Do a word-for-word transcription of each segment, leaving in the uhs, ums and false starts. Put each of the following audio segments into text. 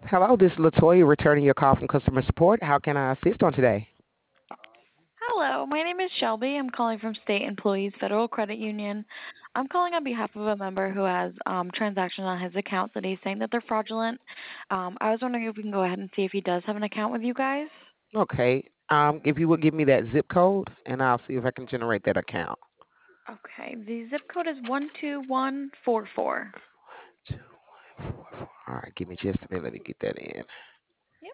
Hello, this is Latoya returning your call from customer support. How can I assist on today? Hello, my name is Shelby. I'm calling from State Employees Federal Credit Union. I'm calling on behalf of a member who has um, transactions on his accounts that he's saying that they're fraudulent. Um, I was wondering if we can go ahead and see if he does have an account with you guys. Okay. Um, if you would give me that zip code, and I'll see if I can generate that account. Okay, the zip code is one two one four four. Two, one, four, four. All right, give me just a minute. Let me get that in. Yep.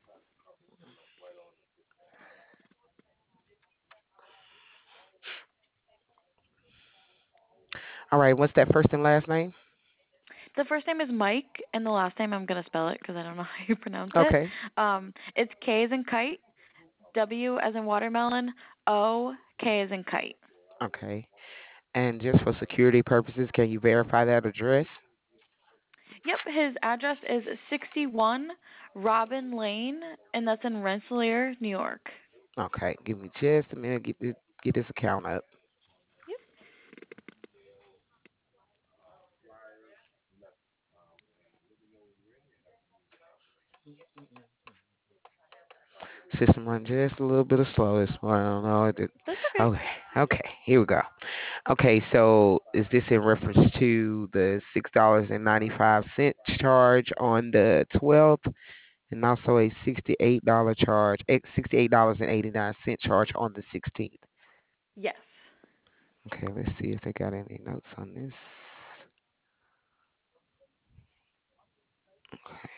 All right, what's that first and last name? The first name is Mike, and the last name I'm going to spell it because I don't know how you pronounce it. Okay. Um, it's K as in kite, W as in watermelon, O, K as in kite. Okay. And just for security purposes, can you verify that address? Yep, his address is sixty-one Robin Lane, and that's in Rensselaer, New York. Okay, give me just a minute. Get this, get this account up. Yep. System run just a little bit of slow this morning. I don't know. It did- That's okay. Okay. Okay. Here we go. Okay, so is this in reference to the six dollars and ninety five cent charge on the twelfth, and also a sixty eight dollar charge, eh, sixty eight dollars and eighty nine cent charge on the sixteenth? Yes. Okay, let's see if they got any notes on this. Okay,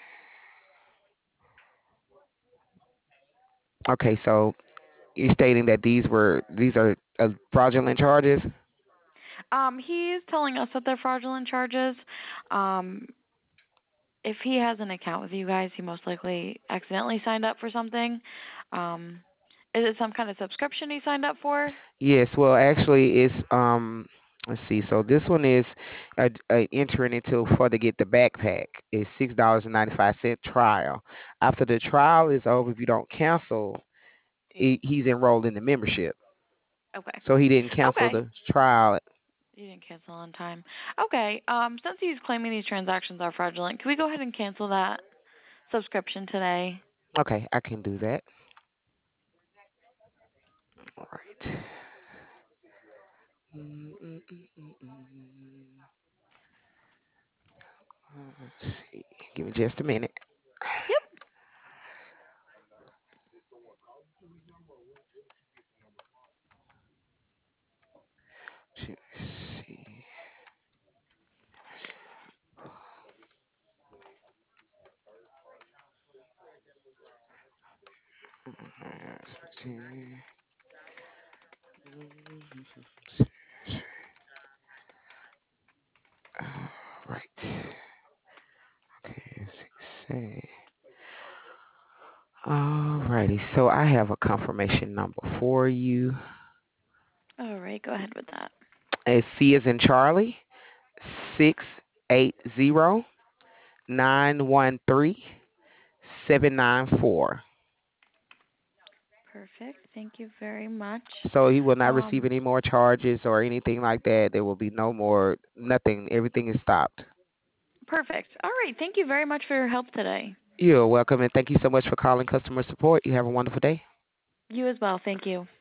okay, so you're stating that these were these are uh, fraudulent charges. Um, he's telling us that they're fraudulent charges. Um, if he has an account with you guys, he most likely accidentally signed up for something. Um, is it some kind of subscription he signed up for? Yes, well, actually, it's um. Let's see. So this one is uh, uh, entering into for to get the backpack. It's six dollars and ninety five cent trial. After the trial is over, if you don't cancel, he, he's enrolled in the membership. Okay. So he didn't cancel Okay. the trial. You didn't cancel on time. Okay. Um, since he's claiming these transactions are fraudulent, can we go ahead and cancel that subscription today? Okay, I can do that. All right. Mm, mm, mm, mm, mm. Uh, Let's see. Give me just a minute. Yep. Let's see. Right. Okay, let's say. Alrighty, so I have a confirmation number for you. All right. Go ahead with that. It's C as in Charlie, six eight zero nine one three seven nine four. Perfect. Thank you very much. So he will not receive Um, any more charges or anything like that. There will be no more, nothing. Everything is stopped. perfect. All right. Thank you very much for your help today. You're welcome, and thank you so much for calling customer support. You have a wonderful day. You as well. Thank you.